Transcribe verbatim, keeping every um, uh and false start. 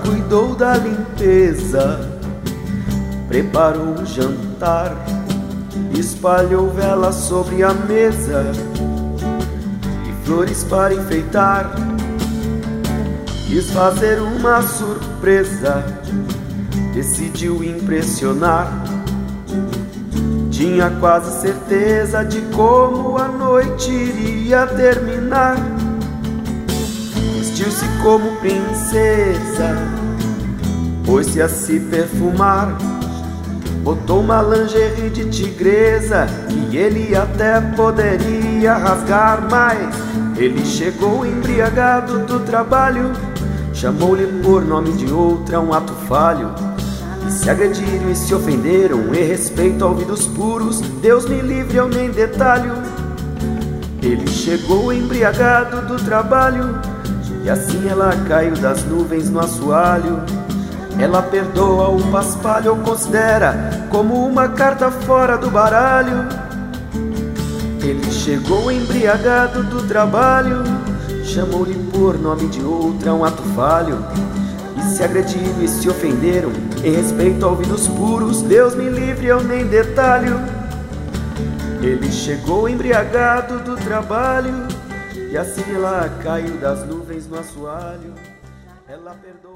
cuidou da limpeza, preparou um jantar, espalhou velas sobre a mesa e flores para enfeitar. Quis fazer uma surpresa, decidiu impressionar. Tinha quase certeza de como a noite iria terminar. Vestiu-se como princesa, pôs-se a se perfumar, botou uma lingerie de tigresa que ele até poderia rasgar, mas ele chegou embriagado do trabalho, chamou-lhe por nome de outra, um ato falho. E se agrediram e se ofenderam, em respeito a ouvidos puros, Deus me livre, eu nem detalho. Ele chegou embriagado do trabalho, e assim ela caiu das nuvens no assoalho. Ela perdoa o paspalho ou considera como uma carta fora do baralho. Ele chegou embriagado do trabalho, chamou-lhe por nome de outra, um ato falho. E se agrediram e se ofenderam, em respeito a ouvidos puros, Deus me livre, eu nem detalho. Ele chegou embriagado do trabalho, e assim ela caiu das nuvens no assoalho. Ela perdoa